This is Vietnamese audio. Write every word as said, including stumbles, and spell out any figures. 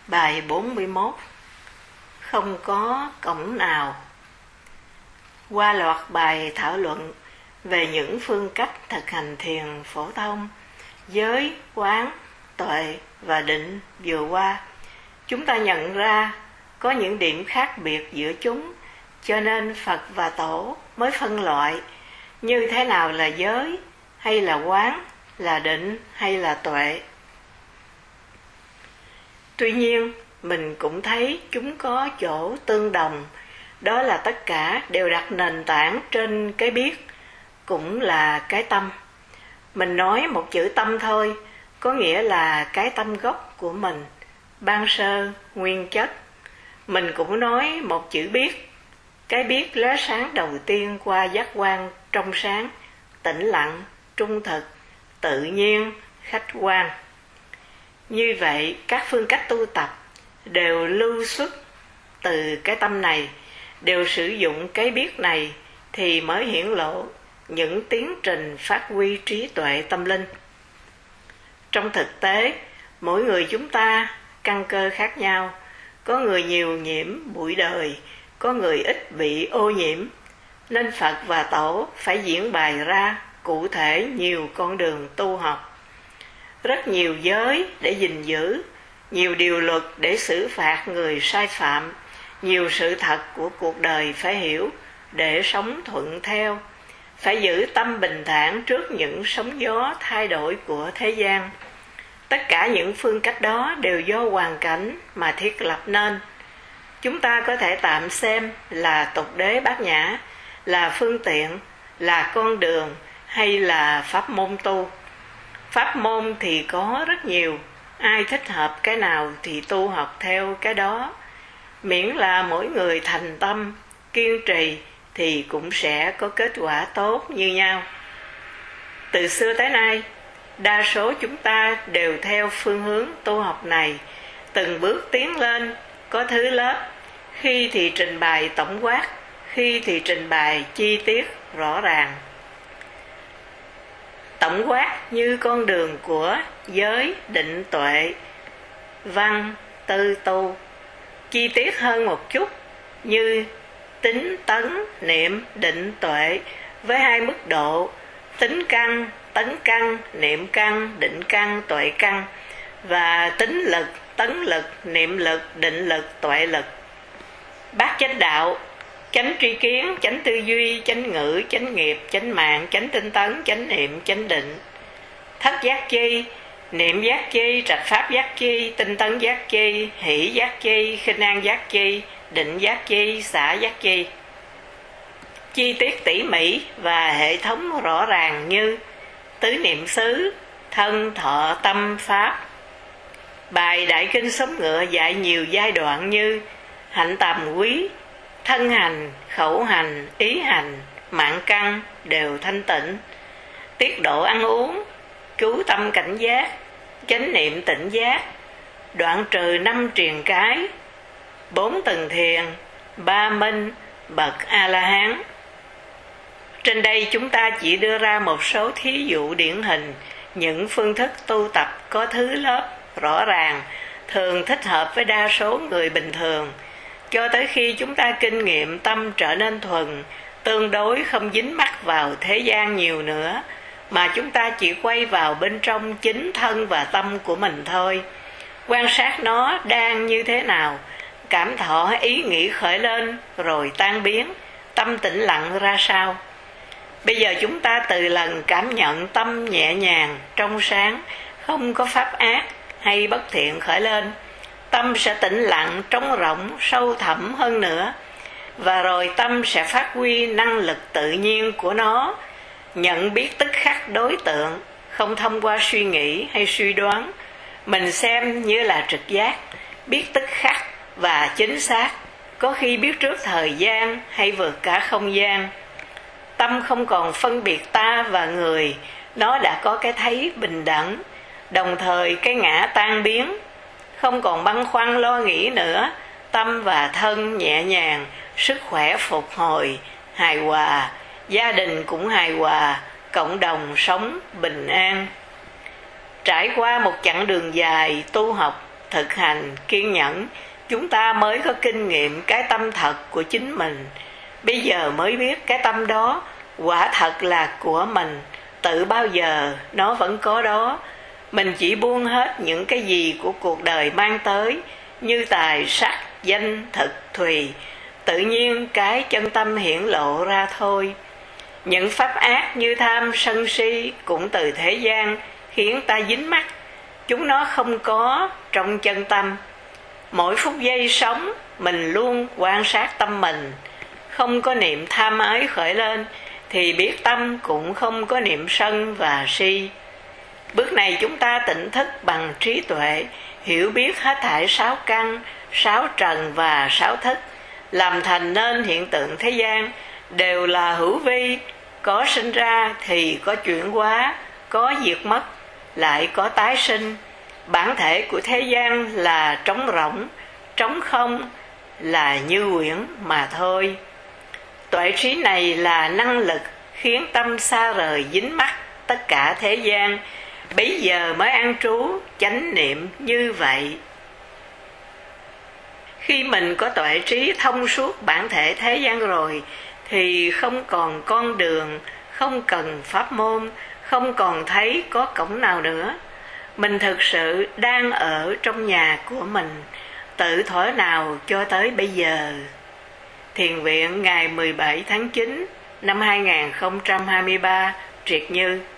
Bài bốn mươi mốt. Không có cổng nào. Qua loạt bài thảo luận về những phương cách thực hành thiền phổ thông, giới, quán, tuệ và định vừa qua, chúng ta nhận ra có những điểm khác biệt giữa chúng, cho nên Phật và Tổ mới phân loại như thế nào là giới, hay là quán, là định, hay là tuệ. Tuy nhiên, mình cũng thấy chúng có chỗ tương đồng, đó là tất cả đều đặt nền tảng trên cái biết, cũng là cái tâm. Mình nói một chữ tâm thôi, có nghĩa là cái tâm gốc của mình, ban sơ, nguyên chất. Mình cũng nói một chữ biết, cái biết lóe sáng đầu tiên qua giác quan trong sáng, tĩnh lặng, trung thực, tự nhiên, khách quan. Như vậy, các phương cách tu tập đều lưu xuất từ cái tâm này, đều sử dụng cái biết này thì mới hiển lộ những tiến trình phát huy trí tuệ tâm linh. Trong thực tế, mỗi người chúng ta căn cơ khác nhau, có người nhiều nhiễm bụi đời, có người ít bị ô nhiễm, nên Phật và Tổ phải diễn bày ra cụ thể nhiều con đường tu học. Rất nhiều giới để gìn giữ, nhiều điều luật để xử phạt người sai phạm, nhiều sự thật của cuộc đời phải hiểu để sống thuận theo, phải giữ tâm bình thản trước những sóng gió thay đổi của thế gian. Tất cả những phương cách đó đều do hoàn cảnh mà thiết lập nên. Chúng ta có thể tạm xem là tục đế bát nhã, là phương tiện, là con đường hay là pháp môn tu. Pháp môn thì có rất nhiều, ai thích hợp cái nào thì tu học theo cái đó. Miễn là mỗi người thành tâm, kiên trì thì cũng sẽ có kết quả tốt như nhau. Từ xưa tới nay, đa số chúng ta đều theo phương hướng tu học này, từng bước tiến lên, có thứ lớp, khi thì trình bày tổng quát, khi thì trình bày chi tiết rõ ràng. Tổng quát như con đường của giới, định, tuệ, văn, tư, tu. Chi tiết hơn một chút như tính, tấn, niệm, định, tuệ với hai mức độ tính căn, tấn căn, niệm căn, định căn, tuệ căn, và tính lực, tấn lực, niệm lực, định lực, tuệ lực. Bát chánh đạo: chánh tri kiến, chánh tư duy, chánh ngữ, chánh nghiệp, chánh mạng, chánh tinh tấn, chánh niệm, chánh định. Thất giác chi: niệm giác chi, trạch pháp giác chi, tinh tấn giác chi, hỷ giác chi, khinh an giác chi, định giác chi, xả giác chi. Chi tiết tỉ mỉ và hệ thống rõ ràng như tứ niệm xứ, thân, thọ, tâm, pháp. Bài Đại Kinh Sống Ngựa dạy nhiều giai đoạn như hạnh tàm quý, thân hành, khẩu hành, ý hành, mạng căn đều thanh tịnh. Tiết độ ăn uống, chú tâm cảnh giác, chánh niệm tỉnh giác, đoạn trừ năm triền cái, bốn tầng thiền, ba minh, bậc A-la-hán. Trên đây chúng ta chỉ đưa ra một số thí dụ điển hình những phương thức tu tập có thứ lớp rõ ràng, thường thích hợp với đa số người bình thường, cho tới khi chúng ta kinh nghiệm tâm trở nên thuần, tương đối không dính mắc vào thế gian nhiều nữa, mà chúng ta chỉ quay vào bên trong chính thân và tâm của mình thôi. Quan sát nó đang như thế nào, cảm thọ ý nghĩ khởi lên rồi tan biến, tâm tĩnh lặng ra sao. Bây giờ chúng ta từ lần cảm nhận tâm nhẹ nhàng, trong sáng, không có pháp ác hay bất thiện khởi lên, tâm sẽ tĩnh lặng, trống rỗng, sâu thẳm hơn nữa. Và rồi tâm sẽ phát huy năng lực tự nhiên của nó, nhận biết tức khắc đối tượng, không thông qua suy nghĩ hay suy đoán. Mình xem như là trực giác, biết tức khắc và chính xác, có khi biết trước thời gian hay vượt cả không gian. Tâm không còn phân biệt ta và người, nó đã có cái thấy bình đẳng, đồng thời cái ngã tan biến, không còn băn khoăn lo nghĩ nữa. Tâm và thân nhẹ nhàng, sức khỏe phục hồi, hài hòa, gia đình cũng hài hòa, cộng đồng sống bình an. Trải qua một chặng đường dài tu học thực hành kiên nhẫn, chúng ta mới có kinh nghiệm cái tâm thật của chính mình. Bây giờ mới biết cái tâm đó quả thật là của mình, tự bao giờ nó vẫn có đó. Mình chỉ buông hết những cái gì của cuộc đời mang tới, như tài sắc, danh, thực, thùy, tự nhiên cái chân tâm hiển lộ ra thôi. Những pháp ác như tham, sân si cũng từ thế gian khiến ta dính mắc, chúng nó không có trong chân tâm. Mỗi phút giây sống, mình luôn quan sát tâm mình, không có niệm tham ái khởi lên, thì biết tâm cũng không có niệm sân và si. Bước này chúng ta tỉnh thức bằng trí tuệ, hiểu biết hết thảy sáu căn, sáu trần và sáu thức, làm thành nên hiện tượng thế gian, đều là hữu vi, có sinh ra thì có chuyển hóa, có diệt mất, lại có tái sinh. Bản thể của thế gian là trống rỗng, trống không, là như quyển mà thôi. Tuệ trí này là năng lực khiến tâm xa rời dính mắc tất cả thế gian, bấy giờ mới an trú chánh niệm như vậy. Khi mình có tuệ trí thông suốt bản thể thế gian rồi, thì không còn con đường, không cần pháp môn, không còn thấy có cổng nào nữa. Mình thực sự đang ở trong nhà của mình, tự thuở nào cho tới bây giờ. Thiền viện ngày mười bảy tháng chín năm hai nghìn không trăm hai mươi ba, Triệt Như.